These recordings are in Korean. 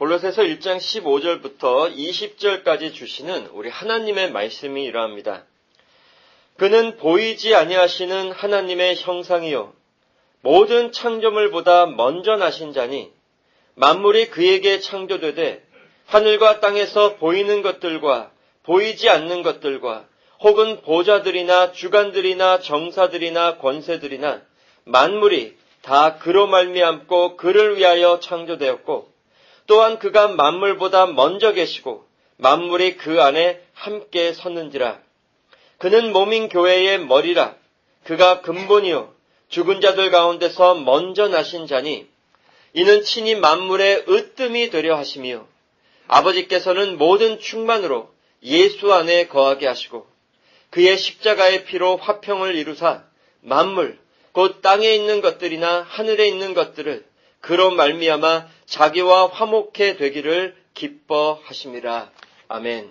골로새서 1장 15절부터 20절까지 주시는 우리 하나님의 말씀이 이러합니다. 그는 보이지 아니하시는 하나님의 형상이요 모든 창조물보다 먼저 나신 자니 만물이 그에게 창조되되 하늘과 땅에서 보이는 것들과 보이지 않는 것들과 혹은 보좌들이나 주관들이나 정사들이나 권세들이나 만물이 다 그로 말미암고 그를 위하여 창조되었고 또한 그가 만물보다 먼저 계시고 만물이 그 안에 함께 섰는지라. 그는 몸인 교회의 머리라. 그가 근본이요 죽은 자들 가운데서 먼저 나신 자니 이는 친히 만물의 으뜸이 되려 하심이요 아버지께서는 모든 충만으로 예수 안에 거하게 하시고 그의 십자가의 피로 화평을 이루사 만물 곧 땅에 있는 것들이나 하늘에 있는 것들을 그로 말미암아 자기와 화목해 되기를 기뻐하심이라. 아멘.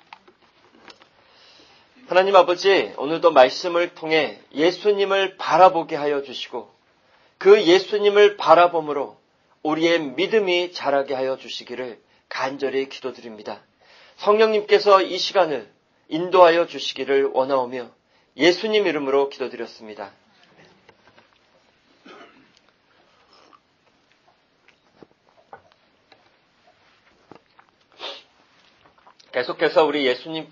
하나님 아버지, 오늘도 말씀을 통해 예수님을 바라보게 하여 주시고 그 예수님을 바라봄으로 우리의 믿음이 자라게 하여 주시기를 간절히 기도드립니다. 성령님께서 이 시간을 인도하여 주시기를 원하오며 예수님 이름으로 기도드렸습니다. 계속해서 우리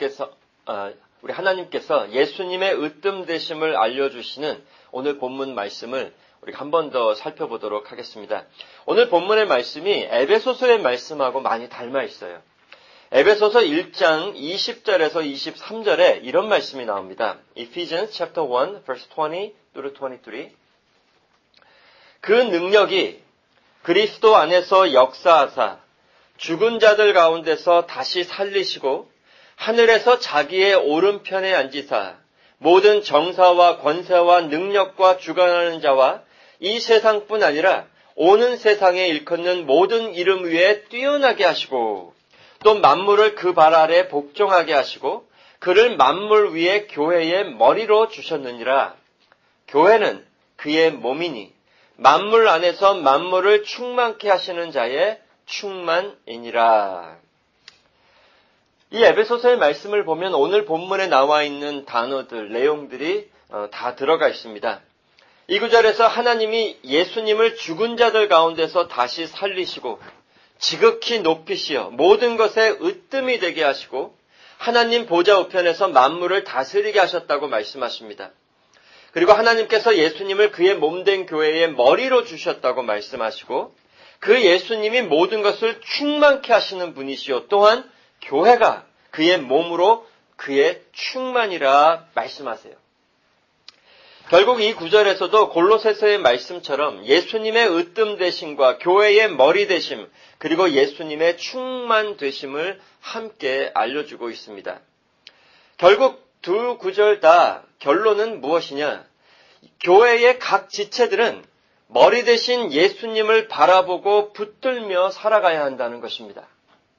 하나님께서 예수님의 으뜸 되심을 알려주시는 오늘 본문 말씀을 우리가 한 번 더 살펴보도록 하겠습니다. 오늘 본문의 말씀이 에베소서의 말씀하고 많이 닮아 있어요. 에베소서 1장 20절에서 23절에 이런 말씀이 나옵니다. Ephesians chapter 1 verse 20 through 23. 그 능력이 그리스도 안에서 역사하사 죽은 자들 가운데서 다시 살리시고 하늘에서 자기의 오른편에 앉으사 모든 정사와 권세와 능력과 주관하는 자와 이 세상뿐 아니라 오는 세상에 일컫는 모든 이름 위에 뛰어나게 하시고 또 만물을 그 발 아래 복종하게 하시고 그를 만물 위에 교회의 머리로 주셨느니라. 교회는 그의 몸이니 만물 안에서 만물을 충만케 하시는 자의 충만이니라. 이 에베소서의 말씀을 보면 오늘 본문에 나와 있는 단어들, 내용들이 다 들어가 있습니다. 이 구절에서 하나님이 예수님을 죽은 자들 가운데서 다시 살리시고 지극히 높이시어 모든 것에 으뜸이 되게 하시고 하나님 보좌 우편에서 만물을 다스리게 하셨다고 말씀하십니다. 그리고 하나님께서 예수님을 그의 몸된 교회의 머리로 주셨다고 말씀하시고 그 예수님이 모든 것을 충만케 하시는 분이시요 또한 교회가 그의 몸으로 그의 충만이라 말씀하세요. 결국 이 구절에서도 골로새서의 말씀처럼 예수님의 으뜸 되심과 교회의 머리 되심 그리고 예수님의 충만 되심을 함께 알려주고 있습니다. 결국 두 구절 다 결론은 무엇이냐? 교회의 각 지체들은 머리 대신 예수님을 바라보고 붙들며 살아가야 한다는 것입니다.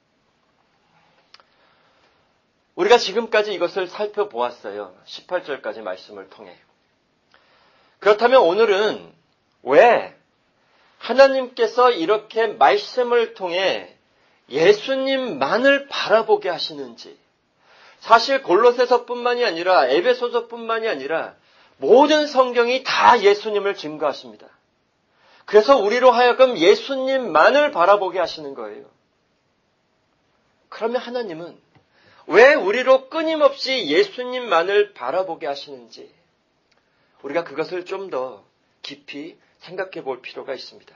우리가 지금까지 이것을 살펴보았어요. 18절까지 말씀을 통해. 그렇다면 오늘은 왜 하나님께서 이렇게 말씀을 통해 예수님만을 바라보게 하시는지, 사실 골로새서뿐만이 아니라 에베소서뿐만이 아니라 모든 성경이 다 예수님을 증거하십니다. 그래서 우리로 하여금 예수님만을 바라보게 하시는 거예요. 그러면 하나님은 왜 우리로 끊임없이 예수님만을 바라보게 하시는지 우리가 그것을 좀 더 깊이 생각해 볼 필요가 있습니다.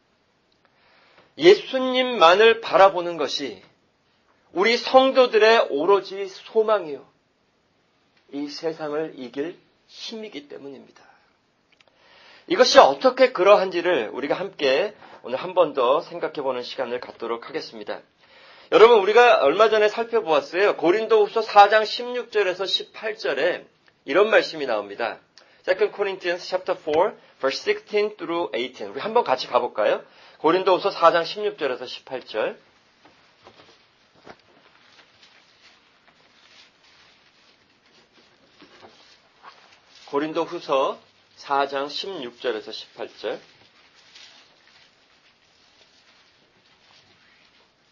예수님만을 바라보는 것이 우리 성도들의 오로지 소망이요. 이 세상을 이길 힘이기 때문입니다. 이것이 어떻게 그러한지를 우리가 함께 오늘 한 번 더 생각해 보는 시간을 갖도록 하겠습니다. 여러분, 우리가 얼마 전에 살펴보았어요. 고린도후서 4장 16절에서 18절에 이런 말씀이 나옵니다. 2 Corinthians chapter 4, verse 16 through 18. 우리 한번 같이 가볼까요? 고린도후서 4장 16절에서 18절. 고린도후서 4장 16절에서 18절.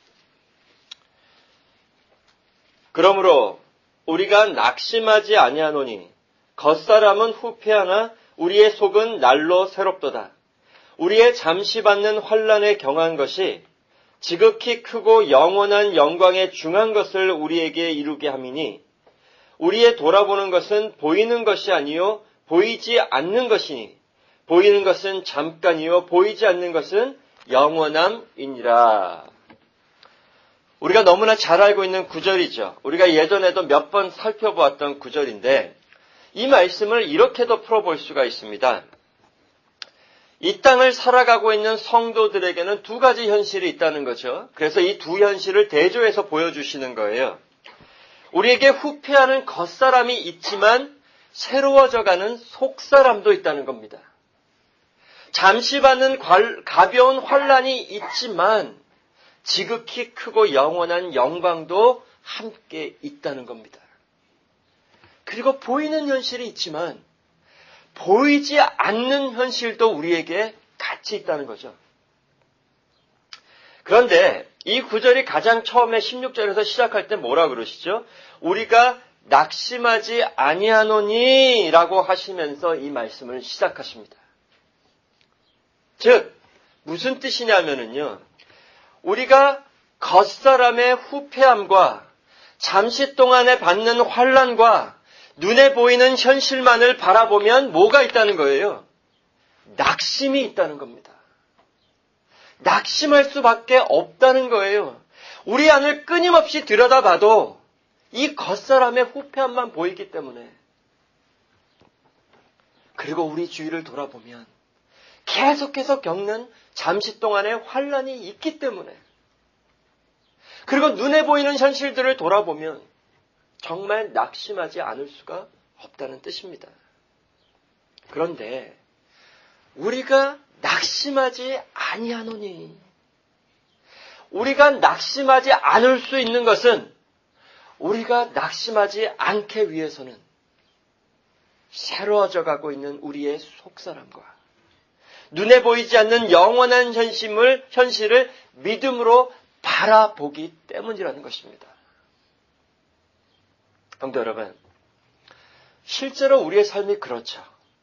그러므로 우리가 낙심하지 아니하노니 겉사람은 후패하나 우리의 속은 날로 새롭도다. 우리의 잠시 받는 환난에 경한 것이 지극히 크고 영원한 영광에 중한 것을 우리에게 이루게 함이니 우리의 돌아보는 것은 보이는 것이 아니요 보이지 않는 것이니 보이는 것은 잠깐이요 보이지 않는 것은 영원함이니라. 우리가 너무나 잘 알고 있는 구절이죠. 우리가 예전에도 몇 번 살펴보았던 구절인데 이 말씀을 이렇게도 풀어볼 수가 있습니다. 이 땅을 살아가고 있는 성도들에게는 두 가지 현실이 있다는 거죠. 그래서 이 두 현실을 대조해서 보여주시는 거예요. 우리에게 후패하는 겉사람이 있지만 새로워져가는 속사람도 있다는 겁니다. 잠시 받는 가벼운 환난이 있지만 지극히 크고 영원한 영광도 함께 있다는 겁니다. 그리고 보이는 현실이 있지만 보이지 않는 현실도 우리에게 같이 있다는 거죠. 그런데 이 구절이 가장 처음에 16절에서 시작할 때 뭐라 그러시죠? 우리가 낙심하지 아니하노니 라고 하시면서 이 말씀을 시작하십니다. 즉 무슨 뜻이냐면요. 우리가 겉사람의 후패함과 잠시 동안에 받는 환난과 눈에 보이는 현실만을 바라보면 뭐가 있다는 거예요? 낙심이 있다는 겁니다. 낙심할 수밖에 없다는 거예요. 우리 안을 끊임없이 들여다봐도 이 겉사람의 후패함만 보이기 때문에 그리고 우리 주위를 돌아보면 계속해서 겪는 잠시 동안의 환난이 있기 때문에 그리고 눈에 보이는 현실들을 돌아보면 정말 낙심하지 않을 수가 없다는 뜻입니다. 그런데 우리가 낙심하지 아니하노니 우리가 낙심하지 않을 수 있는 것은 우리가 낙심하지 않게 위해서는 새로워져 가고 있는 우리의 속사람과 눈에 보이지 않는 영원한 현실을 믿음으로 바라보기 때문이라는 것입니다. 성도 여러분, 실제로 우리의 삶이 그렇죠.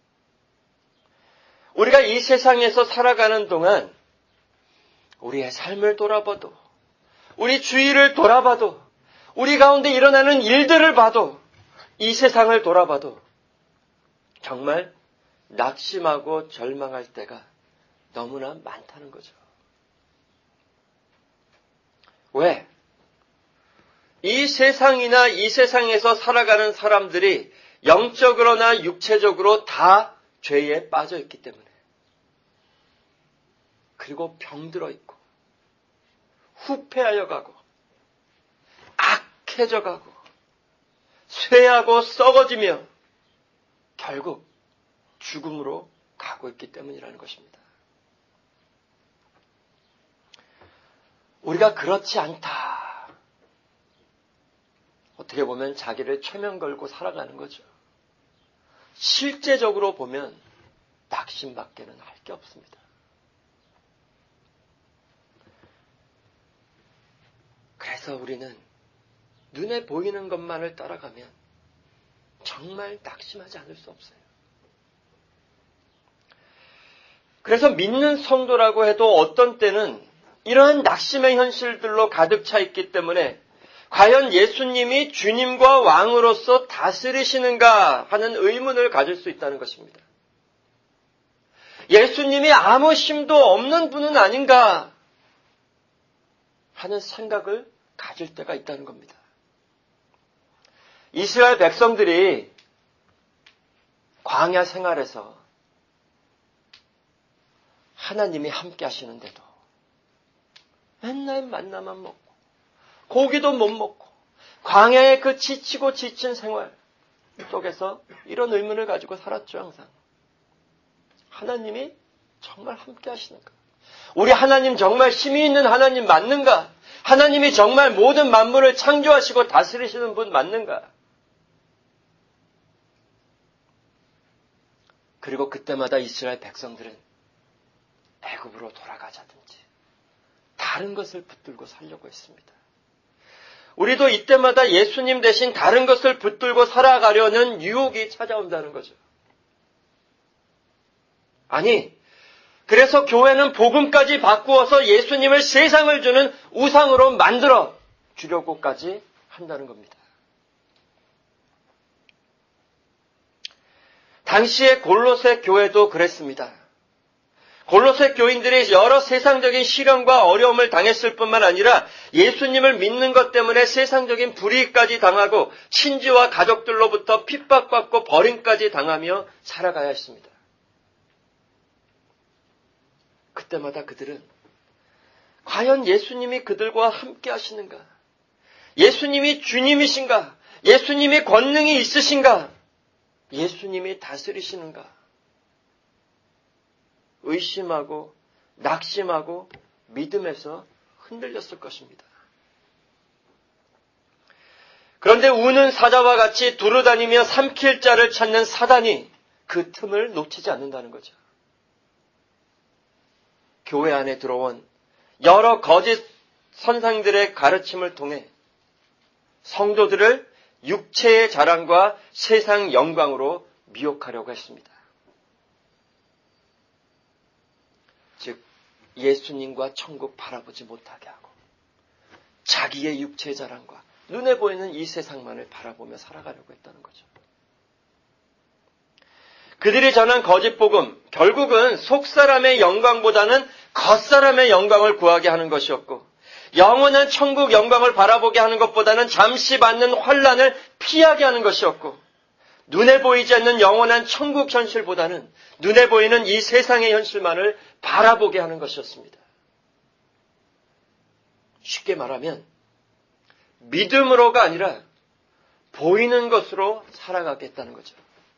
우리가 이 세상에서 살아가는 동안 우리의 삶을 돌아봐도 우리 주위를 돌아봐도 우리 가운데 일어나는 일들을 봐도 이 세상을 돌아봐도 정말 낙심하고 절망할 때가 너무나 많다는 거죠. 왜? 이 세상이나 이 세상에서 살아가는 사람들이 영적으로나 육체적으로 다 죄에 빠져 있기 때문에 그리고 병들어 있고 후패하여 가고 악해져 가고 쇠하고 썩어지며 결국 죽음으로 가고 있기 때문이라는 것입니다. 우리가 그렇지 않다. 어떻게 보면 자기를 최면 걸고 살아가는 거죠. 실제적으로 보면 낙심밖에는 할 게 없습니다. 그래서 우리는 눈에 보이는 것만을 따라가면 정말 낙심하지 않을 수 없어요. 그래서 믿는 성도라고 해도 어떤 때는 이러한 낙심의 현실들로 가득 차 있기 때문에 과연 예수님이 주님과 왕으로서 다스리시는가 하는 의문을 가질 수 있다는 것입니다. 예수님이 아무 힘도 없는 분은 아닌가 하는 생각을 가질 때가 있다는 겁니다. 이스라엘 백성들이 광야 생활에서 하나님이 함께 하시는데도 맨날 만나만 먹고 고기도 못 먹고 광야의 그 지치고 지친 생활 속에서 이런 의문을 가지고 살았죠. 항상. 하나님이 정말 함께 하시는가? 우리 하나님 정말 힘이 있는 하나님 맞는가? 하나님이 정말 모든 만물을 창조하시고 다스리시는 분 맞는가? 그리고 그때마다 이스라엘 백성들은 애굽으로 돌아가자든지 다른 것을 붙들고 살려고 했습니다. 우리도 이때마다 예수님 대신 다른 것을 붙들고 살아가려는 유혹이 찾아온다는 거죠. 아니, 그래서 교회는 복음까지 바꾸어서 예수님을 세상을 주는 우상으로 만들어 주려고까지 한다는 겁니다. 당시의 골로새 교회도 그랬습니다. 골로새 교인들이 여러 세상적인 시련과 어려움을 당했을 뿐만 아니라 예수님을 믿는 것 때문에 세상적인 불이익까지 당하고 친지와 가족들로부터 핍박받고 버림까지 당하며 살아가야 했습니다. 그때마다 그들은 과연 예수님이 그들과 함께 하시는가? 예수님이 주님이신가? 예수님이 권능이 있으신가? 예수님이 다스리시는가? 의심하고 낙심하고 믿음에서 흔들렸을 것입니다. 그런데 우는 사자와 같이 두루다니며 삼킬 자를 찾는 사단이 그 틈을 놓치지 않는다는 거죠. 교회 안에 들어온 여러 거짓 선생들의 가르침을 통해 성도들을 육체의 자랑과 세상 영광으로 미혹하려고 했습니다. 즉 예수님과 천국 바라보지 못하게 하고 자기의 육체의 자랑과 눈에 보이는 이 세상만을 바라보며 살아가려고 했다는 거죠. 그들이 전한 거짓 복음, 결국은 속사람의 영광보다는 겉사람의 영광을 구하게 하는 것이었고, 영원한 천국 영광을 바라보게 하는 것보다는 잠시 받는 환난을 피하게 하는 것이었고, 눈에 보이지 않는 영원한 천국 현실보다는 눈에 보이는 이 세상의 현실만을 바라보게 하는 것이었습니다. 쉽게 말하면 믿음으로가 아니라 보이는 것으로 살아가겠다는 거죠.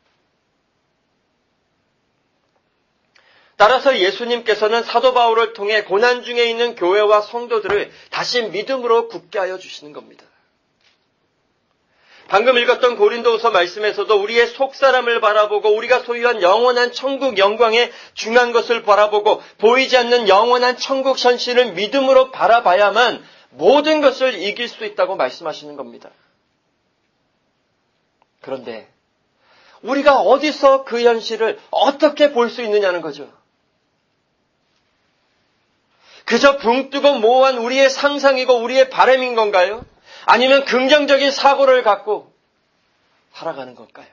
따라서 예수님께서는 사도 바울을 통해 고난 중에 있는 교회와 성도들을 다시 믿음으로 굳게 하여 주시는 겁니다. 방금 읽었던 고린도후서 말씀에서도 우리의 속사람을 바라보고 우리가 소유한 영원한 천국 영광의 중요한 것을 바라보고 보이지 않는 영원한 천국 현실을 믿음으로 바라봐야만 모든 것을 이길 수 있다고 말씀하시는 겁니다. 그런데 우리가 어디서 그 현실을 어떻게 볼 수 있느냐는 거죠. 그저 붕 뜨고 모호한 우리의 상상이고 우리의 바람인 건가요? 아니면 긍정적인 사고를 갖고 살아가는 걸까요?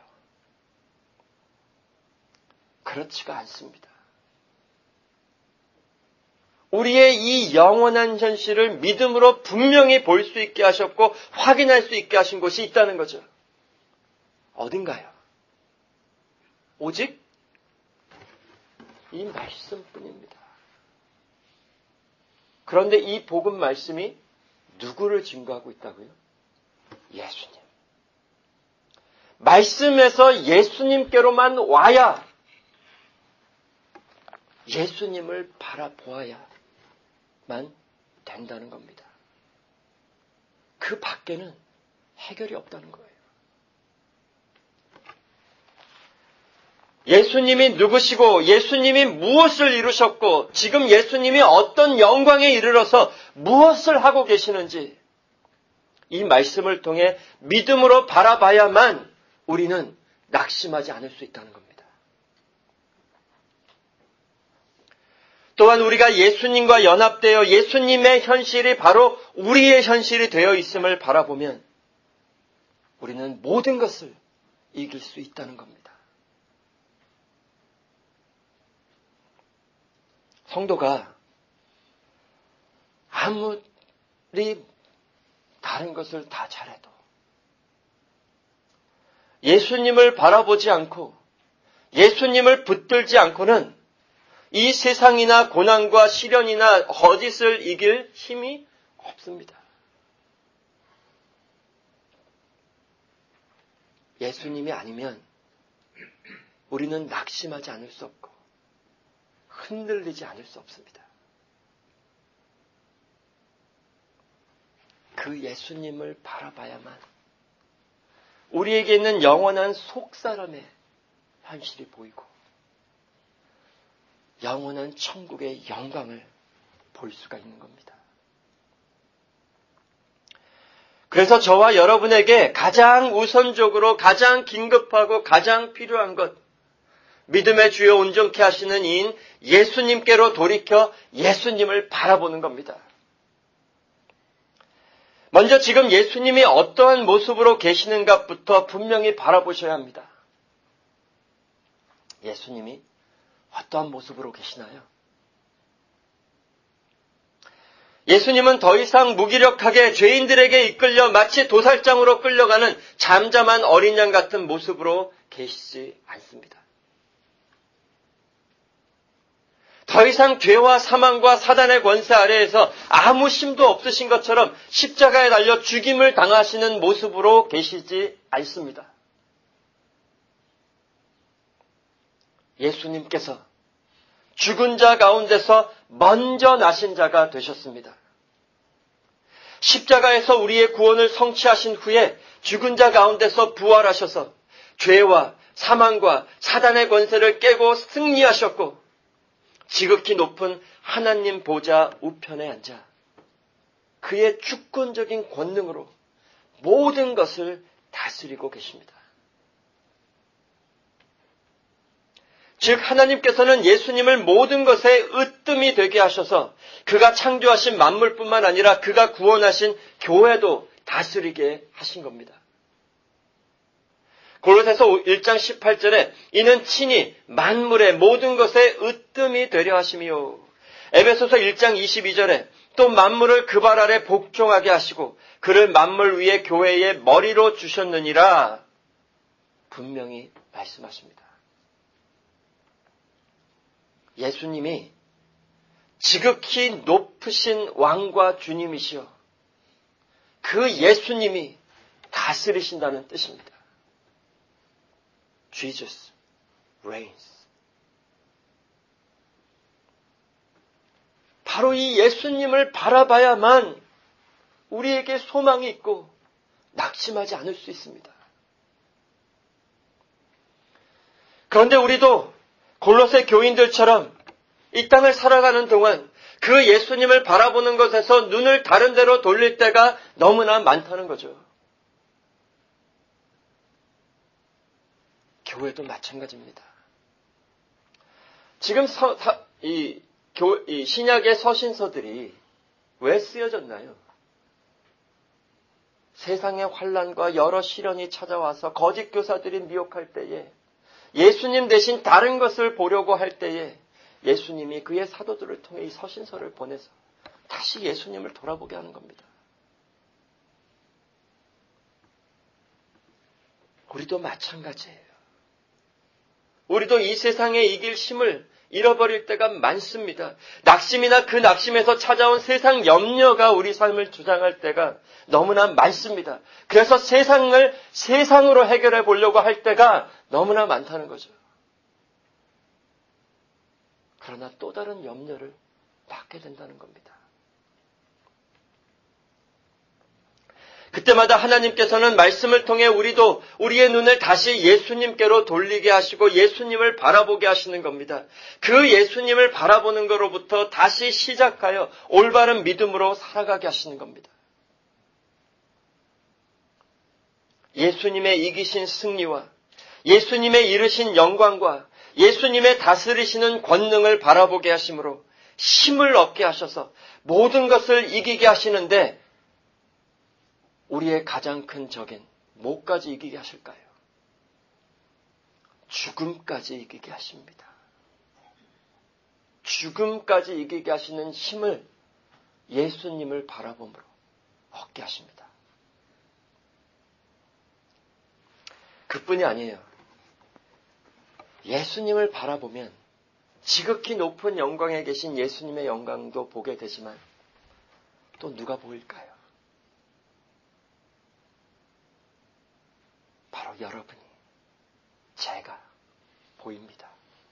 그렇지가 않습니다. 우리의 이 영원한 현실을 믿음으로 분명히 볼 수 있게 하셨고 확인할 수 있게 하신 곳이 있다는 거죠. 어딘가요? 오직 이 말씀뿐입니다. 그런데 이 복음 말씀이 누구를 증거하고 있다고요? 예수님. 말씀에서 예수님께로만 와야 예수님을 바라보아야만 된다는 겁니다. 그 밖에는 해결이 없다는 거예요. 예수님이 누구시고 예수님이 무엇을 이루셨고 지금 예수님이 어떤 영광에 이르러서 무엇을 하고 계시는지 이 말씀을 통해 믿음으로 바라봐야만 우리는 낙심하지 않을 수 있다는 겁니다. 또한 우리가 예수님과 연합되어 예수님의 현실이 바로 우리의 현실이 되어 있음을 바라보면 우리는 모든 것을 이길 수 있다는 겁니다. 성도가 아무리 다른 것을 다 잘해도 예수님을 바라보지 않고 예수님을 붙들지 않고는 이 세상이나 고난과 시련이나 거짓을 이길 힘이 없습니다. 예수님이 아니면 우리는 낙심하지 않을 수 없고 흔들리지 않을 수 없습니다. 그 예수님을 바라봐야만 우리에게 있는 영원한 속사람의 현실이 보이고 영원한 천국의 영광을 볼 수가 있는 겁니다. 그래서 저와 여러분에게 가장 우선적으로 가장 긴급하고 가장 필요한 것, 믿음의 주요 온전케 하시는 이인 예수님께로 돌이켜 예수님을 바라보는 겁니다. 먼저 지금 예수님이 어떠한 모습으로 계시는가부터 분명히 바라보셔야 합니다. 예수님이 어떠한 모습으로 계시나요? 예수님은 더 이상 무기력하게 죄인들에게 이끌려 마치 도살장으로 끌려가는 잠잠한 어린 양 같은 모습으로 계시지 않습니다. 더 이상 죄와 사망과 사단의 권세 아래에서 아무 힘도 없으신 것처럼 십자가에 달려 죽임을 당하시는 모습으로 계시지 않습니다. 예수님께서 죽은 자 가운데서 먼저 나신 자가 되셨습니다. 십자가에서 우리의 구원을 성취하신 후에 죽은 자 가운데서 부활하셔서 죄와 사망과 사단의 권세를 깨고 승리하셨고 지극히 높은 하나님 보좌 우편에 앉아 그의 주권적인 권능으로 모든 것을 다스리고 계십니다. 즉 하나님께서는 예수님을 모든 것에 으뜸이 되게 하셔서 그가 창조하신 만물뿐만 아니라 그가 구원하신 교회도 다스리게 하신 겁니다. 골로새서 1장 18절에 이는 친히 만물의 모든 것에 으뜸이 되려 하심이요. 에베소서 1장 22절에 또 만물을 그 발 아래 복종하게 하시고 그를 만물 위에 교회의 머리로 주셨느니라 분명히 말씀하십니다. 예수님이 지극히 높으신 왕과 주님이시여 그 예수님이 다스리신다는 뜻입니다. Jesus reigns. 바로 이 예수님을 바라봐야만 우리에게 소망이 있고 낙심하지 않을 수 있습니다. 그런데 우리도 골로새 교인들처럼 이 땅을 살아가는 동안 그 예수님을 바라보는 것에서 눈을 다른 데로 돌릴 때가 너무나 많다는 거죠. 교회도 마찬가지입니다. 지금 이 신약의 서신서들이 왜 쓰여졌나요? 세상의 환난과 여러 시련이 찾아와서 거짓 교사들이 미혹할 때에 예수님 대신 다른 것을 보려고 할 때에 예수님이 그의 사도들을 통해 이 서신서를 보내서 다시 예수님을 돌아보게 하는 겁니다. 우리도 마찬가지예요. 우리도 이 세상에 이길 힘을 잃어버릴 때가 많습니다. 낙심이나 그 낙심에서 찾아온 세상 염려가 우리 삶을 주장할 때가 너무나 많습니다. 그래서 세상을 세상으로 해결해 보려고 할 때가 너무나 많다는 거죠. 그러나 또 다른 염려를 받게 된다는 겁니다. 그때마다 하나님께서는 말씀을 통해 우리도 우리의 눈을 다시 예수님께로 돌리게 하시고 예수님을 바라보게 하시는 겁니다. 그 예수님을 바라보는 것로부터 다시 시작하여 올바른 믿음으로 살아가게 하시는 겁니다. 예수님의 이기신 승리와 예수님의 이루신 영광과 예수님의 다스리시는 권능을 바라보게 하심으로 힘을 얻게 하셔서 모든 것을 이기게 하시는데 우리의 가장 큰 적인 뭐까지 이기게 하실까요? 죽음까지 이기게 하십니다. 죽음까지 이기게 하시는 힘을 예수님을 바라봄으로 얻게 하십니다. 그뿐이 아니에요. 예수님을 바라보면 지극히 높은 영광에 계신 예수님의 영광도 보게 되지만 또 누가 보일까요? 바로 여러분이, 제가 보입니다.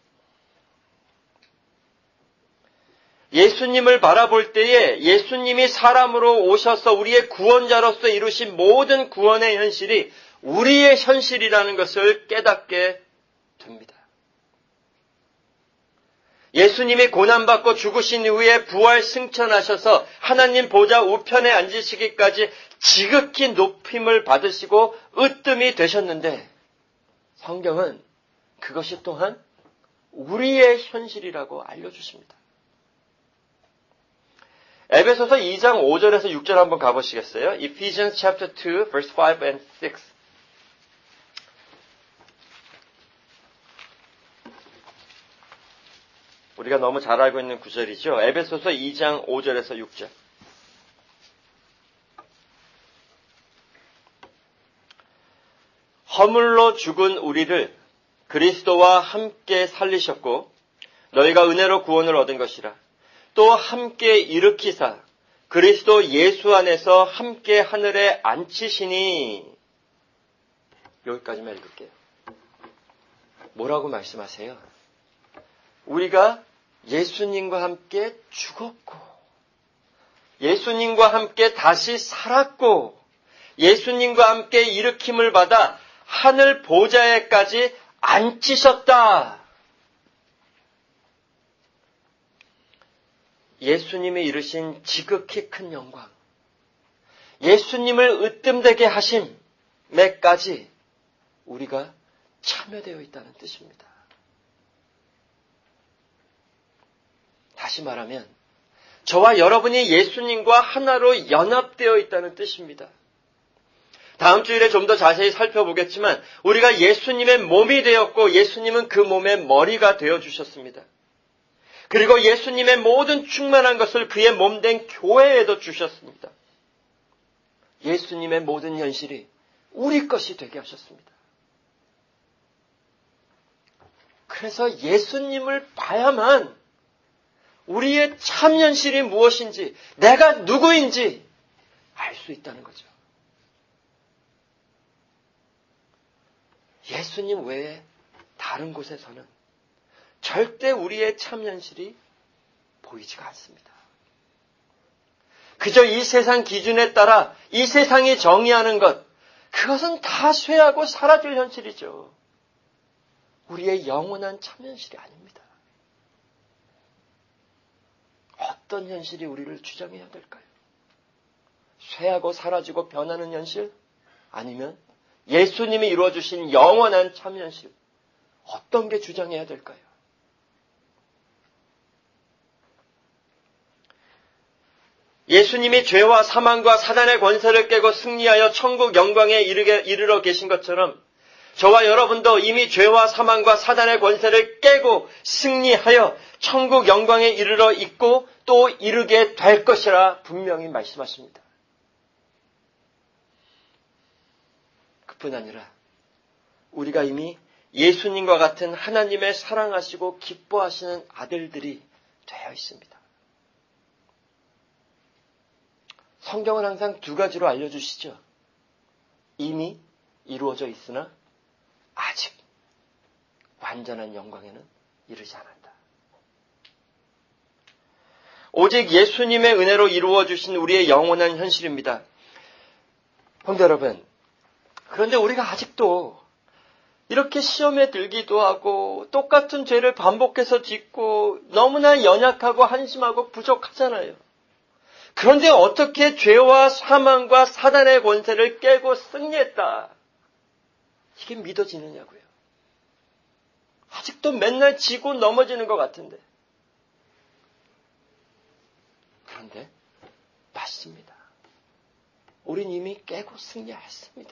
예수님을 바라볼 때에 예수님이 사람으로 오셔서 우리의 구원자로서 이루신 모든 구원의 현실이 우리의 현실이라는 것을 깨닫게 됩니다. 예수님이 고난받고 죽으신 이후에 부활 승천하셔서 하나님 보좌 우편에 앉으시기까지 지극히 높임을 받으시고 으뜸이 되셨는데 성경은 그것이 또한 우리의 현실이라고 알려주십니다. 에베소서 2장 5절에서 6절 한번 가보시겠어요? Ephesians chapter 2, verse 5 and 6. 우리가 너무 잘 알고 있는 구절이죠. 에베소서 2장 5절에서 6절. 허물로 죽은 우리를 그리스도와 함께 살리셨고 너희가 은혜로 구원을 얻은 것이라. 또 함께 일으키사 그리스도 예수 안에서 함께 하늘에 앉히시니. 여기까지만 읽을게요. 뭐라고 말씀하세요? 우리가 예수님과 함께 죽었고 예수님과 함께 다시 살았고 예수님과 함께 일으킴을 받아 하늘 보좌에까지 앉히셨다. 예수님이 이루신 지극히 큰 영광, 예수님을 으뜸되게 하심에까지 우리가 참여되어 있다는 뜻입니다. 다시 말하면 저와 여러분이 예수님과 하나로 연합되어 있다는 뜻입니다. 다음 주일에 좀 더 자세히 살펴보겠지만 우리가 예수님의 몸이 되었고 예수님은 그 몸의 머리가 되어주셨습니다. 그리고 예수님의 모든 충만한 것을 그의 몸된 교회에도 주셨습니다. 예수님의 모든 현실이 우리 것이 되게 하셨습니다. 그래서 예수님을 봐야만 우리의 참 현실이 무엇인지, 내가 누구인지 알 수 있다는 거죠. 예수님 외에 다른 곳에서는 절대 우리의 참 현실이 보이지가 않습니다. 그저 이 세상 기준에 따라 이 세상이 정의하는 것, 그것은 다 쇠하고 사라질 현실이죠. 우리의 영원한 참 현실이 아닙니다. 어떤 현실이 우리를 주장해야 될까요? 쇠하고 사라지고 변하는 현실? 아니면 예수님이 이루어주신 영원한 참 현실? 어떤 게 주장해야 될까요? 예수님이 죄와 사망과 사단의 권세를 깨고 승리하여 천국 영광에 이르러 계신 것처럼 저와 여러분도 이미 죄와 사망과 사단의 권세를 깨고 승리하여 천국 영광에 이르러 있고 또 이르게 될 것이라 분명히 말씀하십니다. 그뿐 아니라 우리가 이미 예수님과 같은 하나님의 사랑하시고 기뻐하시는 아들들이 되어 있습니다. 성경은 항상 두 가지로 알려주시죠. 이미 이루어져 있으나 아직 완전한 영광에는 이르지 않았다. 오직 예수님의 은혜로 이루어주신 우리의 영원한 현실입니다. 성도 여러분, 그런데 우리가 아직도 이렇게 시험에 들기도 하고 똑같은 죄를 반복해서 짓고 너무나 연약하고 한심하고 부족하잖아요. 그런데 어떻게 죄와 사망과 사단의 권세를 깨고 승리했다? 이게 믿어지느냐고요. 아직도 맨날 지고 넘어지는 것 같은데. 그런데 맞습니다. 우린 이미 깨고 승리했습니다.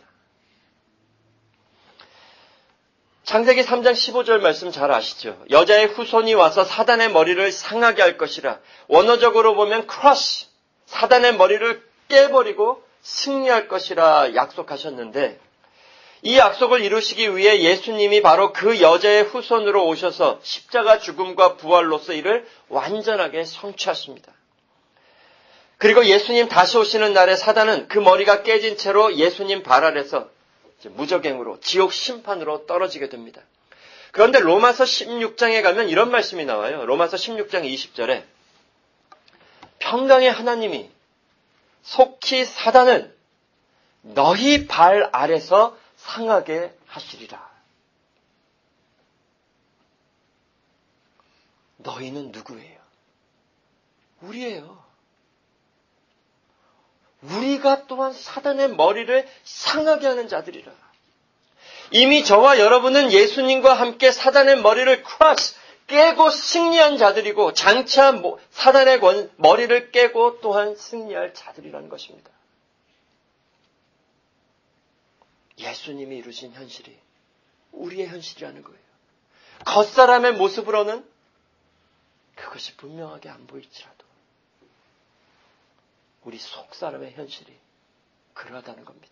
창세기 3장 15절 말씀 잘 아시죠? 여자의 후손이 와서 사단의 머리를 상하게 할 것이라. 원어적으로 보면 crush, 사단의 머리를 깨버리고 승리할 것이라 약속하셨는데 이 약속을 이루시기 위해 예수님이 바로 그 여자의 후손으로 오셔서 십자가 죽음과 부활로서 이를 완전하게 성취하십니다. 그리고 예수님 다시 오시는 날에 사단은 그 머리가 깨진 채로 예수님 발 아래서 무적행으로 지옥 심판으로 떨어지게 됩니다. 그런데 로마서 16장에 가면 이런 말씀이 나와요. 로마서 16장 20절에 평강의 하나님이 속히 사단을 너희 발 아래서 상하게 하시리라. 너희는 누구예요? 우리예요. 우리가 또한 사단의 머리를 상하게 하는 자들이라. 이미 저와 여러분은 예수님과 함께 사단의 머리를 깨고 승리한 자들이고 장차 사단의 머리를 깨고 또한 승리할 자들이라는 것입니다. 예수님이 이루신 현실이 우리의 현실이라는 거예요. 겉사람의 모습으로는 그것이 분명하게 안 보일지라도 우리 속사람의 현실이 그러하다는 겁니다.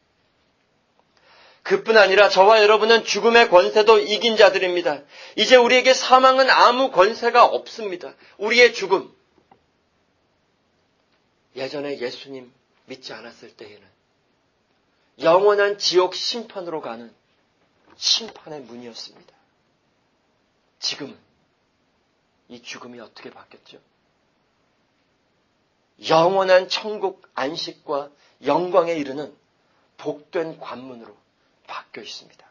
그뿐 아니라 저와 여러분은 죽음의 권세도 이긴 자들입니다. 이제 우리에게 사망은 아무 권세가 없습니다. 우리의 죽음. 예전에 예수님 믿지 않았을 때에는 영원한 지옥 심판으로 가는 심판의 문이었습니다. 지금은 이 죽음이 어떻게 바뀌었죠? 영원한 천국 안식과 영광에 이르는 복된 관문으로 바뀌어 있습니다.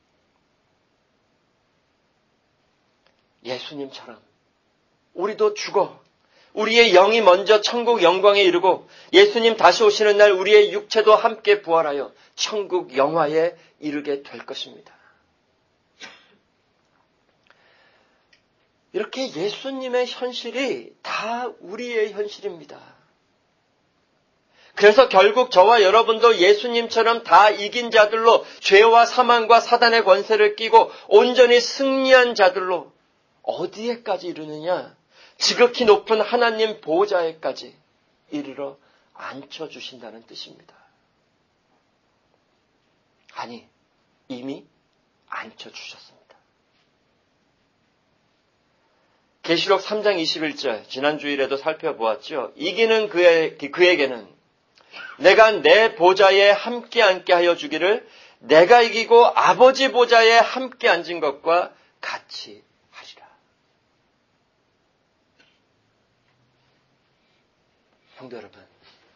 예수님처럼 우리도 죽어 우리의 영이 먼저 천국 영광에 이르고 예수님 다시 오시는 날 우리의 육체도 함께 부활하여 천국 영화에 이르게 될 것입니다. 이렇게 예수님의 현실이 다 우리의 현실입니다. 그래서 결국 저와 여러분도 예수님처럼 다 이긴 자들로 죄와 사망과 사단의 권세를 끼고 온전히 승리한 자들로 어디에까지 이르느냐? 지극히 높은 하나님 보좌에까지 이르러 앉혀주신다는 뜻입니다. 아니, 이미 앉혀주셨습니다. 계시록 3장 21절 지난 주일에도 살펴보았죠. 이기는 그에게는 내가 내 보좌에 함께 앉게 하여 주기를 내가 이기고 아버지 보좌에 함께 앉은 것과 같이 하리라. 성도 여러분,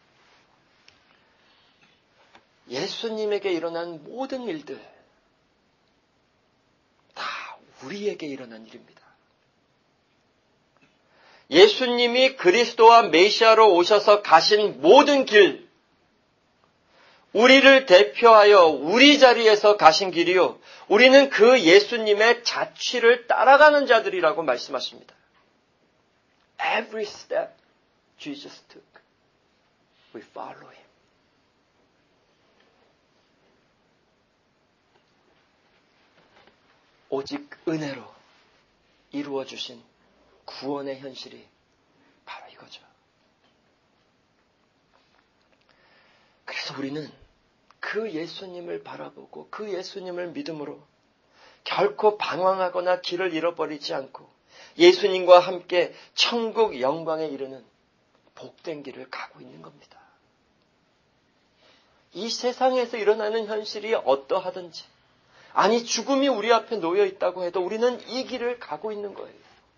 예수님에게 일어난 모든 일들 다 우리에게 일어난 일입니다. 예수님이 그리스도와 메시아로 오셔서 가신 모든 길, 우리를 대표하여 우리 자리에서 가신 길이요. 우리는 그 예수님의 자취를 따라가는 자들이라고 말씀하십니다. Every step Jesus took, we follow him. 오직 은혜로 이루어주신 구원의 현실이 바로 이거죠. 그래서 우리는 그 예수님을 바라보고 그 예수님을 믿음으로 결코 방황하거나 길을 잃어버리지 않고 예수님과 함께 천국 영광에 이르는 복된 길을 가고 있는 겁니다. 이 세상에서 일어나는 현실이 어떠하든지, 아니 죽음이 우리 앞에 놓여 있다고 해도 우리는 이 길을 가고 있는 거예요.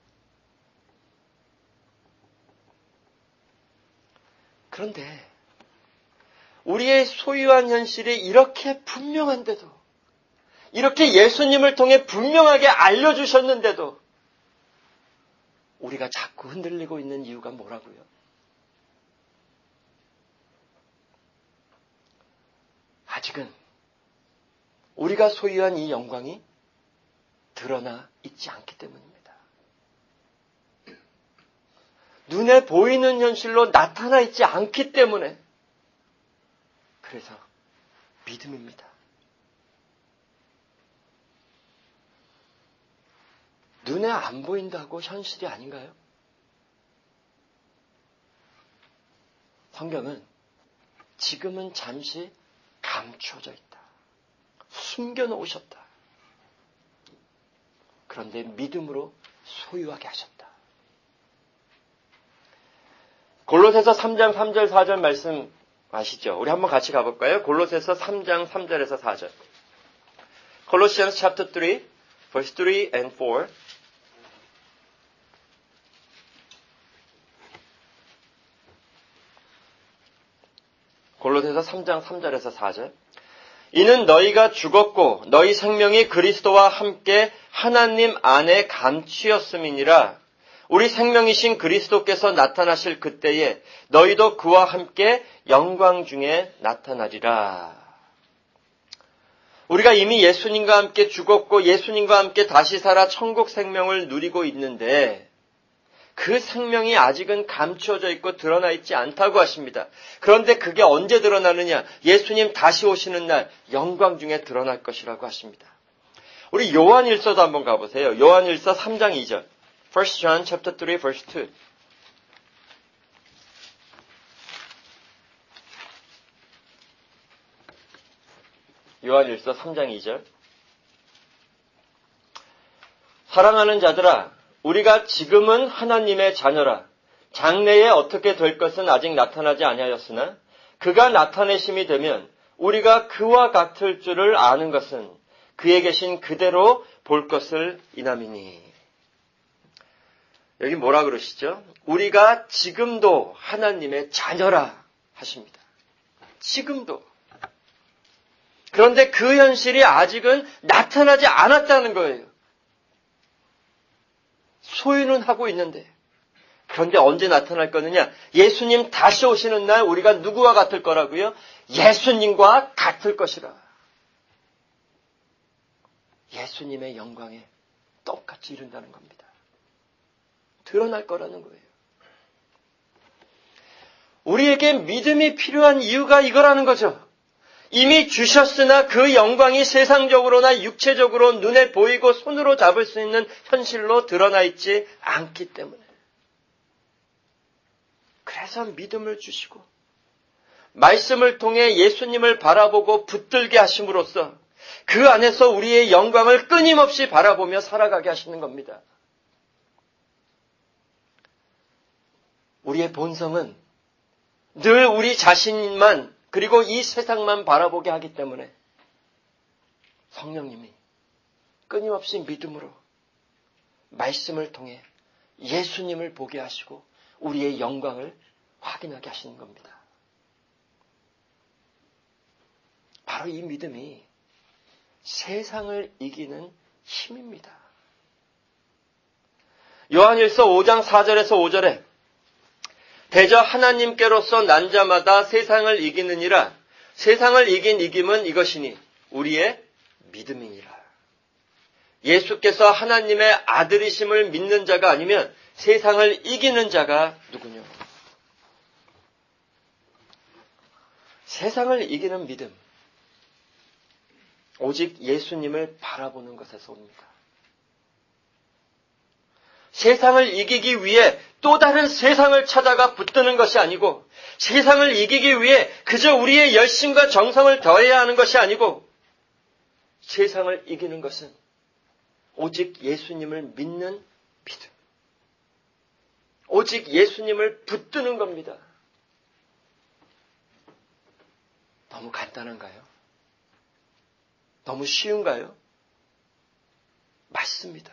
그런데 우리의 소유한 현실이 이렇게 분명한데도, 이렇게 예수님을 통해 분명하게 알려주셨는데도 우리가 자꾸 흔들리고 있는 이유가 뭐라고요? 아직은 우리가 소유한 이 영광이 드러나 있지 않기 때문입니다. 눈에 보이는 현실로 나타나 있지 않기 때문에, 그래서 믿음입니다. 눈에 안 보인다고 현실이 아닌가요? 성경은 지금은 잠시 감춰져 있다. 숨겨놓으셨다. 그런데 믿음으로 소유하게 하셨다. 골로새서 3장 3절 4절 말씀 아시죠? 우리 한번 같이 가볼까요? 골로새서 3장 3절에서 4절. Colossians chapter 3, verse 3 and 4. 골로새서 3장 3절에서 4절. 이는 너희가 죽었고 너희 생명이 그리스도와 함께 하나님 안에 감추었음이니라. 우리 생명이신 그리스도께서 나타나실 그때에 너희도 그와 함께 영광 중에 나타나리라. 우리가 이미 예수님과 함께 죽었고 예수님과 함께 다시 살아 천국 생명을 누리고 있는데 그 생명이 아직은 감추어져 있고 드러나 있지 않다고 하십니다. 그런데 그게 언제 드러나느냐? 예수님 다시 오시는 날 영광 중에 드러날 것이라고 하십니다. 우리 요한일서도 한번 가보세요. 요한일서 3장 2절. 1 John chapter 3 verse 2. 요한일서 3장 2절. 사랑하는 자들아, 우리가 지금은 하나님의 자녀라. 장래에 어떻게 될 것은 아직 나타나지 아니하였으나 그가 나타내심이 되면 우리가 그와 같을 줄을 아는 것은 그에 계신 그대로 볼 것을 인함이니. 여기 뭐라 그러시죠? 우리가 지금도 하나님의 자녀라 하십니다. 지금도. 그런데 그 현실이 아직은 나타나지 않았다는 거예요. 소유는 하고 있는데. 그런데 언제 나타날 거느냐? 예수님 다시 오시는 날 우리가 누구와 같을 거라고요? 예수님과 같을 것이라. 예수님의 영광에 똑같이 이룬다는 겁니다. 드러날 거라는 거예요. 우리에게 믿음이 필요한 이유가 이거라는 거죠. 이미 주셨으나 그 영광이 세상적으로나 육체적으로 눈에 보이고 손으로 잡을 수 있는 현실로 드러나 있지 않기 때문에. 그래서 믿음을 주시고 말씀을 통해 예수님을 바라보고 붙들게 하심으로써 그 안에서 우리의 영광을 끊임없이 바라보며 살아가게 하시는 겁니다. 우리의 본성은 늘 우리 자신만 그리고 이 세상만 바라보게 하기 때문에 성령님이 끊임없이 믿음으로 말씀을 통해 예수님을 보게 하시고 우리의 영광을 확인하게 하시는 겁니다. 바로 이 믿음이 세상을 이기는 힘입니다. 요한일서 5장 4절에서 5절에 대저 하나님께로서 난 자마다 세상을 이기느니라. 세상을 이긴 이김은 이것이니 우리의 믿음이니라. 예수께서 하나님의 아들이심을 믿는 자가 아니면 세상을 이기는 자가 누구냐? 세상을 이기는 믿음. 오직 예수님을 바라보는 것에서 옵니다. 세상을 이기기 위해 또 다른 세상을 찾아가 붙드는 것이 아니고 세상을 이기기 위해 그저 우리의 열심과 정성을 더해야 하는 것이 아니고 세상을 이기는 것은 오직 예수님을 믿는 믿음. 오직 예수님을 붙드는 겁니다. 너무 간단한가요? 너무 쉬운가요? 맞습니다.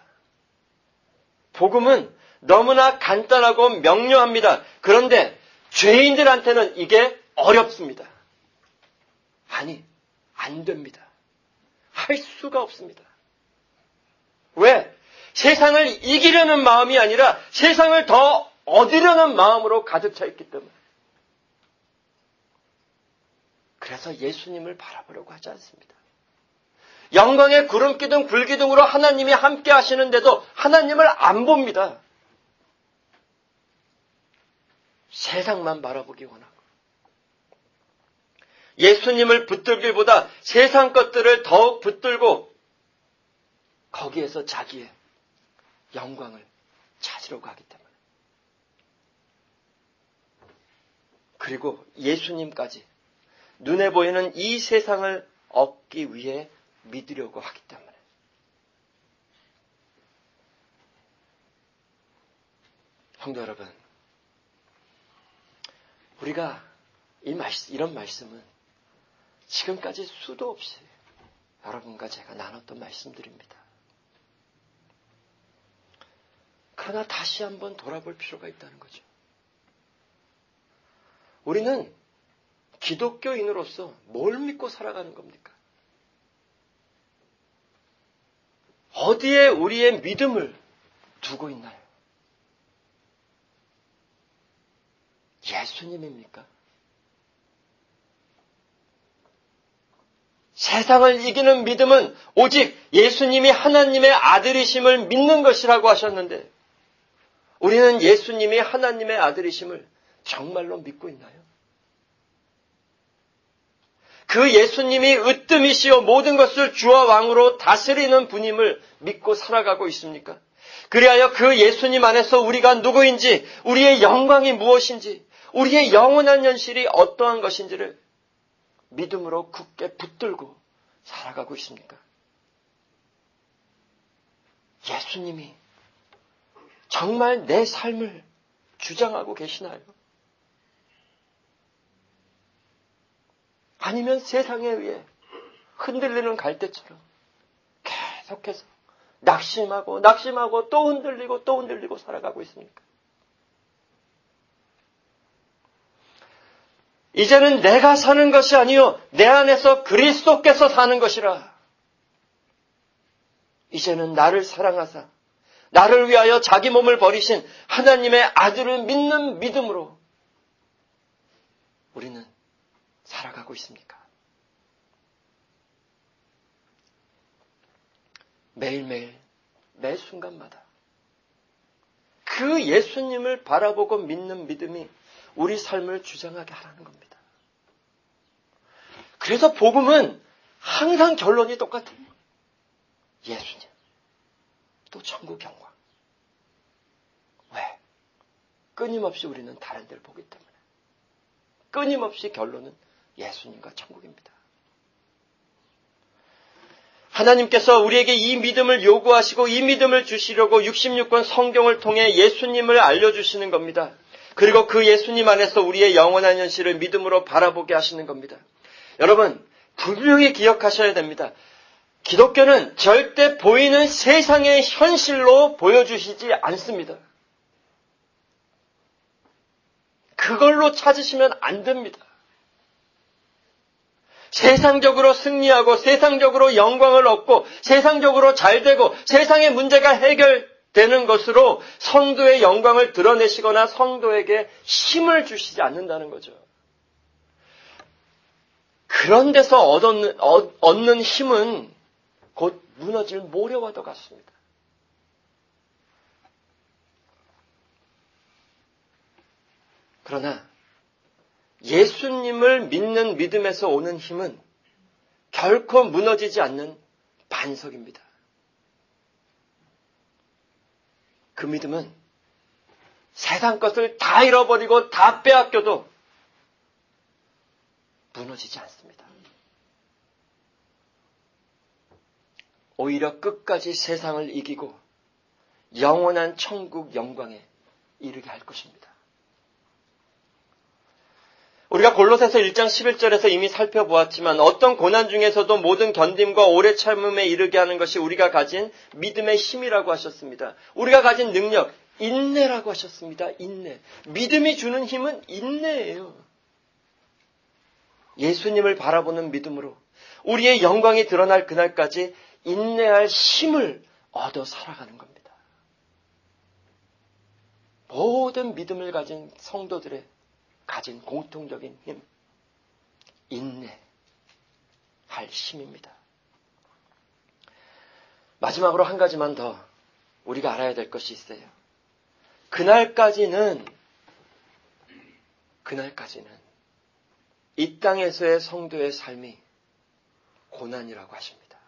복음은 너무나 간단하고 명료합니다. 그런데 죄인들한테는 이게 어렵습니다. 아니, 안 됩니다. 할 수가 없습니다. 왜? 세상을 이기려는 마음이 아니라 세상을 더 얻으려는 마음으로 가득 차 있기 때문에. 그래서 예수님을 바라보려고 하지 않습니다. 영광의 구름기둥 불기둥으로 하나님이 함께 하시는데도 하나님을 안 봅니다. 세상만 바라보기 원하고 예수님을 붙들기보다 세상 것들을 더욱 붙들고 거기에서 자기의 영광을 찾으려고 하기 때문에. 그리고 예수님까지 눈에 보이는 이 세상을 얻기 위해 믿으려고 하기 때문에. 성도 여러분, 우리가 이런 말씀은 지금까지 수도 없이 여러분과 제가 나눴던 말씀들입니다. 그러나 다시 한번 돌아볼 필요가 있다는 거죠. 우리는 기독교인으로서 뭘 믿고 살아가는 겁니까? 어디에 우리의 믿음을 두고 있나요? 예수님입니까? 세상을 이기는 믿음은 오직 예수님이 하나님의 아들이심을 믿는 것이라고 하셨는데 우리는 예수님이 하나님의 아들이심을 정말로 믿고 있나요? 그 예수님이 으뜸이시여 모든 것을 주와 왕으로 다스리는 분임을 믿고 살아가고 있습니까? 그리하여 그 예수님 안에서 우리가 누구인지, 우리의 영광이 무엇인지, 우리의 영원한 현실이 어떠한 것인지를 믿음으로 굳게 붙들고 살아가고 있습니까? 예수님이 정말 내 삶을 주장하고 계시나요? 아니면 세상에 의해 흔들리는 갈대처럼 계속해서 낙심하고 또 흔들리고 살아가고 있습니까? 이제는 내가 사는 것이 아니요 내 안에서 그리스도께서 사는 것이라. 이제는 나를 사랑하사 나를 위하여 자기 몸을 버리신 하나님의 아들을 믿는 믿음으로 우리는 살아가고 있습니까? 매일매일 매 순간마다 그 예수님을 바라보고 믿는 믿음이 우리 삶을 주장하게 하라는 겁니다. 그래서 복음은 항상 결론이 똑같아요. 예수님, 또 천국 영광. 왜? 끊임없이 우리는 다른 데를 보기 때문에. 끊임없이 결론은 예수님과 천국입니다. 하나님께서 우리에게 이 믿음을 요구하시고 이 믿음을 주시려고 66권 성경을 통해 예수님을 알려주시는 겁니다. 그리고 그 예수님 안에서 우리의 영원한 현실을 믿음으로 바라보게 하시는 겁니다. 여러분, 분명히 기억하셔야 됩니다. 기독교는 절대 보이는 세상의 현실로 보여주시지 않습니다. 그걸로 찾으시면 안 됩니다. 세상적으로 승리하고 세상적으로 영광을 얻고 세상적으로 잘되고 세상의 문제가 해결되는 것으로 성도의 영광을 드러내시거나 성도에게 힘을 주시지 않는다는 거죠. 그런 데서 얻는 힘은 곧 무너질 모래와도 같습니다. 그러나 예수님을 믿는 믿음에서 오는 힘은 결코 무너지지 않는 반석입니다. 그 믿음은 세상 것을 다 잃어버리고 다 빼앗겨도 무너지지 않습니다. 오히려 끝까지 세상을 이기고 영원한 천국 영광에 이르게 할 것입니다. 우리가 골로새서 1장 11절에서 이미 살펴보았지만 어떤 고난 중에서도 모든 견딤과 오래 참음에 이르게 하는 것이 우리가 가진 믿음의 힘이라고 하셨습니다. 우리가 가진 능력, 인내라고 하셨습니다. 인내. 믿음이 주는 힘은 인내예요. 예수님을 바라보는 믿음으로 우리의 영광이 드러날 그날까지 인내할 힘을 얻어 살아가는 겁니다. 모든 믿음을 가진 성도들의 가진 공통적인 힘, 인내할 힘입니다. 마지막으로 한 가지만 더 우리가 알아야 될 것이 있어요. 그날까지는 이 땅에서의 성도의 삶이 고난이라고 하십니다.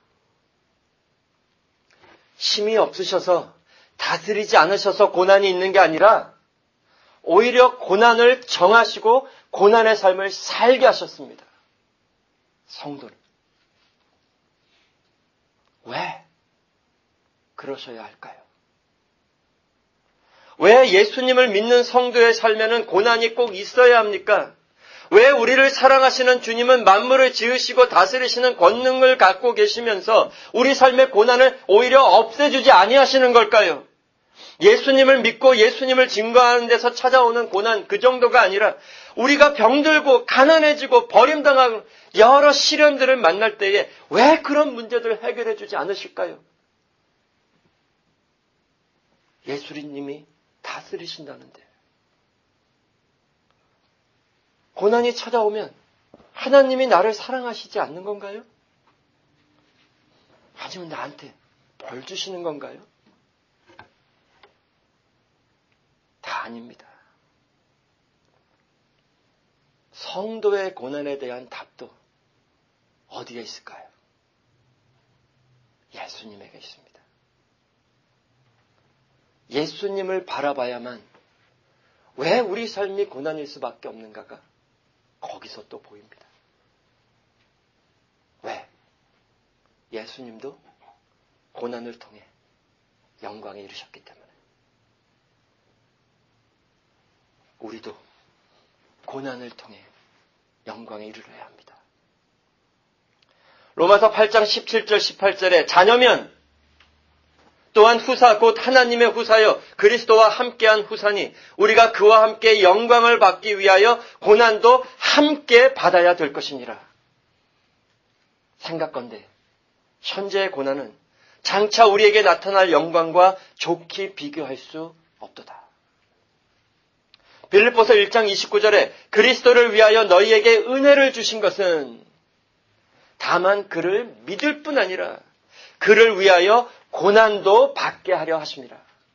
힘이 없으셔서 다스리지 않으셔서 고난이 있는 게 아니라 오히려 고난을 정하시고 고난의 삶을 살게 하셨습니다. 성도를. 왜 그러셔야 할까요? 왜 예수님을 믿는 성도의 삶에는 고난이 꼭 있어야 합니까? 왜 우리를 사랑하시는 주님은 만물을 지으시고 다스리시는 권능을 갖고 계시면서 우리 삶의 고난을 오히려 없애주지 아니하시는 걸까요? 예수님을 믿고 예수님을 증거하는 데서 찾아오는 고난 그 정도가 아니라 우리가 병들고 가난해지고 버림당하고 여러 시련들을 만날 때에 왜 그런 문제들을 해결해 주지 않으실까요? 예수님이 다스리신다는데 고난이 찾아오면 하나님이 나를 사랑하시지 않는 건가요? 아니면 나한테 벌 주시는 건가요? 다 아닙니다. 성도의 고난에 대한 답도 어디에 있을까요? 예수님에게 있습니다. 예수님을 바라봐야만 왜 우리 삶이 고난일 수밖에 없는가가 거기서 또 보입니다. 왜? 예수님도 고난을 통해 영광에 이르셨기 때문에 우리도 고난을 통해 영광에 이르러야 합니다. 로마서 8장 17절 18절에 자녀면 또한 후사 곧 하나님의 후사여 그리스도와 함께한 후사니 우리가 그와 함께 영광을 받기 위하여 고난도 함께 받아야 될 것이니라. 생각건대 현재의 고난은 장차 우리에게 나타날 영광과 좋게 비교할 수 없도다. 빌립보서 1장 29절에 그리스도를 위하여 너희에게 은혜를 주신 것은 다만 그를 믿을 뿐 아니라 그를 위하여 고난도 받게 하려 하십니다.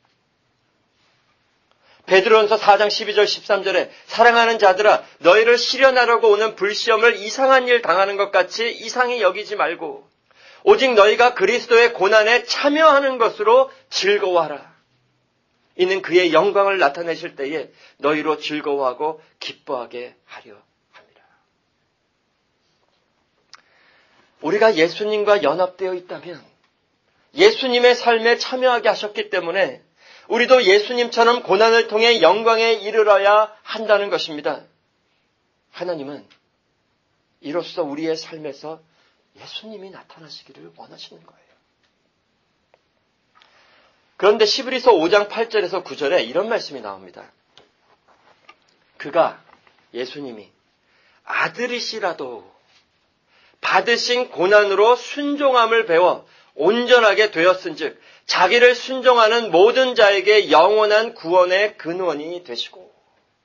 베드로전서 4장 12절 13절에 사랑하는 자들아 너희를 시련하려고 오는 불시험을 이상한 일 당하는 것 같이 이상히 여기지 말고 오직 너희가 그리스도의 고난에 참여하는 것으로 즐거워하라. 이는 그의 영광을 나타내실 때에 너희로 즐거워하고 기뻐하게 하려 합니다. 우리가 예수님과 연합되어 있다면 예수님의 삶에 참여하게 하셨기 때문에 우리도 예수님처럼 고난을 통해 영광에 이르러야 한다는 것입니다. 하나님은 이로써 우리의 삶에서 예수님이 나타나시기를 원하시는 거예요. 그런데 시브리서 5장 8절에서 9절에 이런 말씀이 나옵니다. 그가 예수님이 아들이시라도 받으신 고난으로 순종함을 배워 온전하게 되었은즉 자기를 순종하는 모든 자에게 영원한 구원의 근원이 되시고.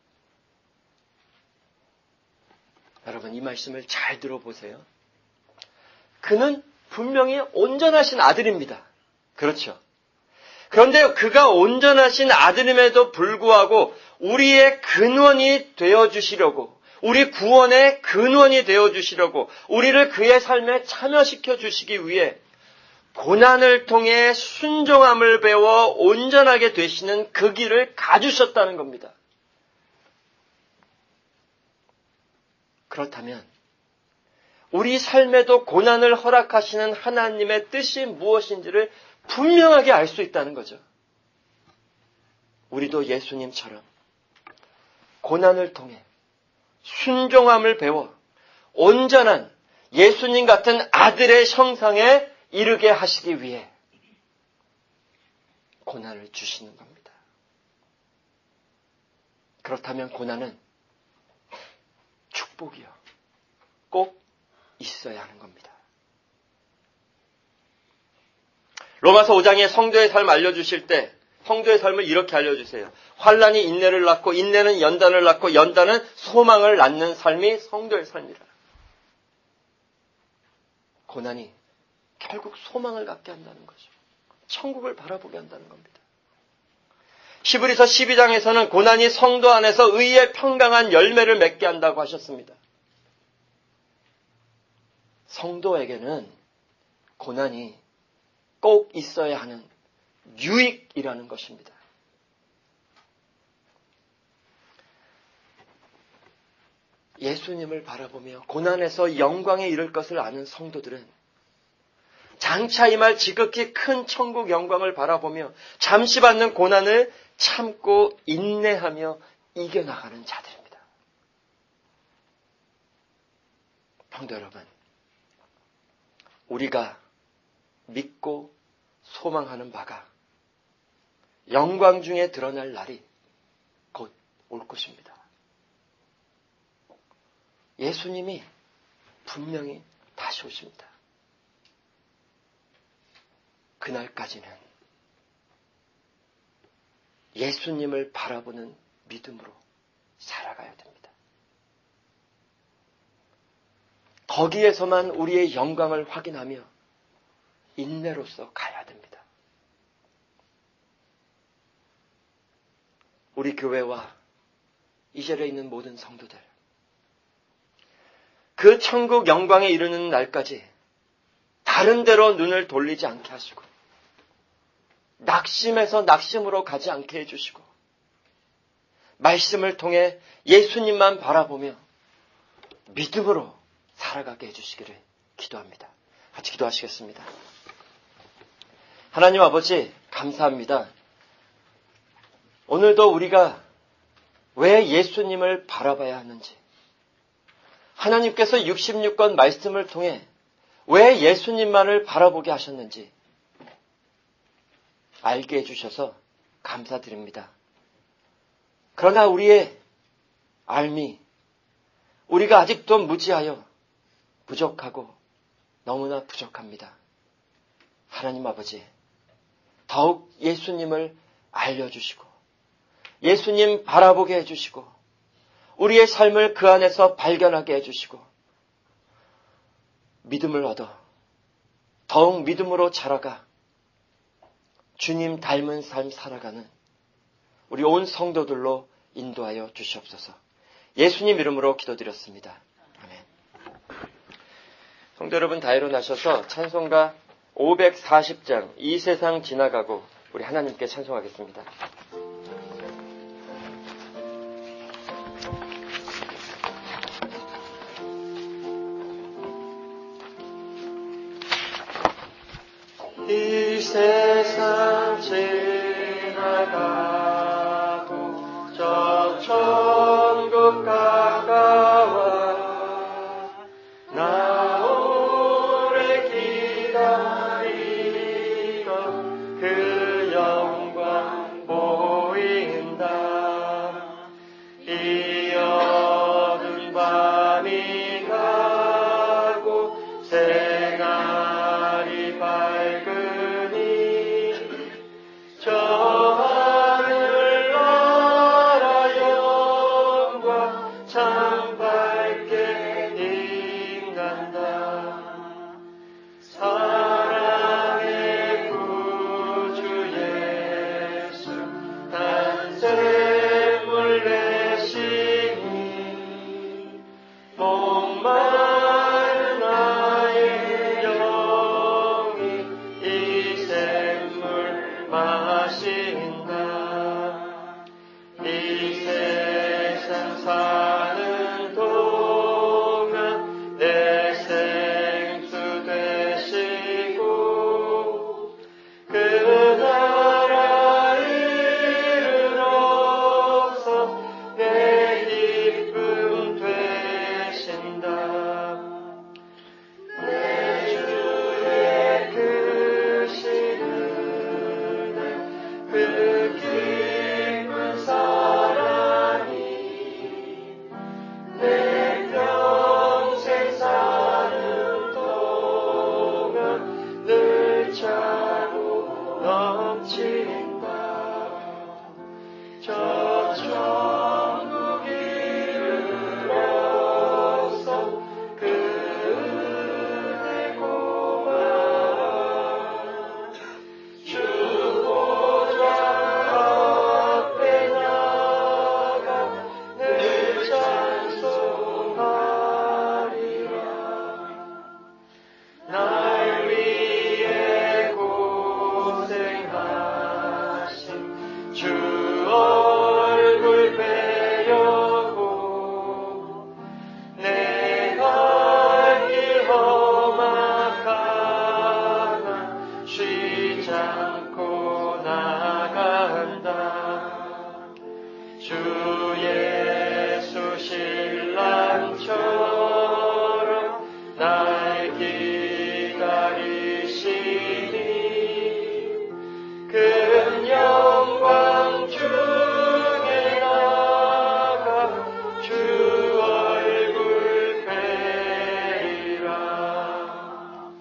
여러분 이 말씀을 잘 들어보세요. 그는 분명히 온전하신 아들입니다. 그렇죠. 그런데 그가 온전하신 아들임에도 불구하고 우리의 근원이 되어주시려고 우리 구원의 근원이 되어주시려고 우리를 그의 삶에 참여시켜 주시기 위해 고난을 통해 순종함을 배워 온전하게 되시는 그 길을 가주셨다는 겁니다. 그렇다면 우리 삶에도 고난을 허락하시는 하나님의 뜻이 무엇인지를 분명하게 알 수 있다는 거죠. 우리도 예수님처럼 고난을 통해 순종함을 배워 온전한 예수님 같은 아들의 형상에 이르게 하시기 위해 고난을 주시는 겁니다. 그렇다면 고난은 축복이요. 꼭 있어야 하는 겁니다. 로마서 5장에 성도의 삶 알려주실 때 성도의 삶을 이렇게 알려주세요. 환난이 인내를 낳고 인내는 연단을 낳고 연단은 소망을 낳는 삶이 성도의 삶이라. 고난이 결국 소망을 갖게 한다는 거죠. 천국을 바라보게 한다는 겁니다. 히브리서 12장에서는 고난이 성도 안에서 의의 평강한 열매를 맺게 한다고 하셨습니다. 성도에게는 고난이 꼭 있어야 하는 유익이라는 것입니다. 예수님을 바라보며 고난에서 영광에 이를 것을 아는 성도들은 장차 임할 지극히 큰 천국 영광을 바라보며 잠시 받는 고난을 참고 인내하며 이겨나가는 자들입니다. 성도 여러분, 우리가 믿고 소망하는 바가 영광 중에 드러날 날이 곧 올 것입니다. 예수님이 분명히 다시 오십니다. 그날까지는 예수님을 바라보는 믿음으로 살아가야 됩니다. 거기에서만 우리의 영광을 확인하며 인내로서 가야 됩니다. 우리 교회와 이 자리에 있는 모든 성도들, 그 천국 영광에 이르는 날까지 다른 데로 눈을 돌리지 않게 하시고 낙심에서 낙심으로 가지 않게 해주시고 말씀을 통해 예수님만 바라보며 믿음으로 살아가게 해주시기를 기도합니다. 같이 기도하시겠습니다. 하나님 아버지 감사합니다. 오늘도 우리가 왜 예수님을 바라봐야 하는지, 하나님께서 66권 말씀을 통해 왜 예수님만을 바라보게 하셨는지 알게 해주셔서 감사드립니다. 그러나 우리의 알미, 우리가 아직도 무지하여 부족하고 너무나 부족합니다. 하나님 아버지, 더욱 예수님을 알려주시고 예수님 바라보게 해주시고 우리의 삶을 그 안에서 발견하게 해주시고 믿음을 얻어 더욱 믿음으로 자라가 주님 닮은 삶 살아가는 우리 온 성도들로 인도하여 주시옵소서. 예수님 이름으로 기도드렸습니다. 아멘. 성도 여러분 다 일어나셔서 찬송가 540장 이 세상 지나가고 우리 하나님께 찬송하겠습니다. 이 세상 지나가고 저 천국 가까워 나 오래 기다리던 그 영광 보인다. 이 어두운 밤이 가고 새날이 밝으니 저 하늘나라 영광 참 밝게 임한다. 사랑의 구주 예수 단샘을 내시니 목마른 나의 영이 이 샘물 마신다. 이 세상 사는 동안 내 생수 되시고 그 나라 이르러서 내 기쁨 되신다. 내 주의 크신 은혜 그 깊은 사랑이 내 평생 사는 동안 늘 차고 넘친다. 저 천국 이르러서 그 은혜 고마워 주 보좌 앞에 나가 늘 찬송하리라. 날 위해 고생하신 주 얼굴 뵈려고 내가 길 험악하나 쉬지 않고 나간다. 주 예수 신랑처럼 날 기다리시니 큰 영광 중에 나가 주 얼굴 뵈리라.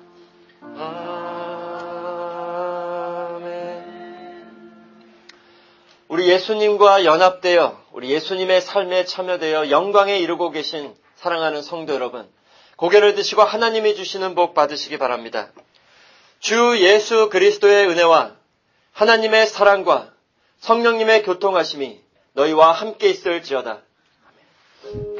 아멘. 우리 예수님과 연합되어 우리 예수님의 삶에 참여되어 영광에 이르고 계신 사랑하는 성도 여러분, 고개를 드시고 하나님이 주시는 복 받으시기 바랍니다. 주 예수 그리스도의 은혜와 하나님의 사랑과 성령님의 교통하심이 너희와 함께 있을지어다.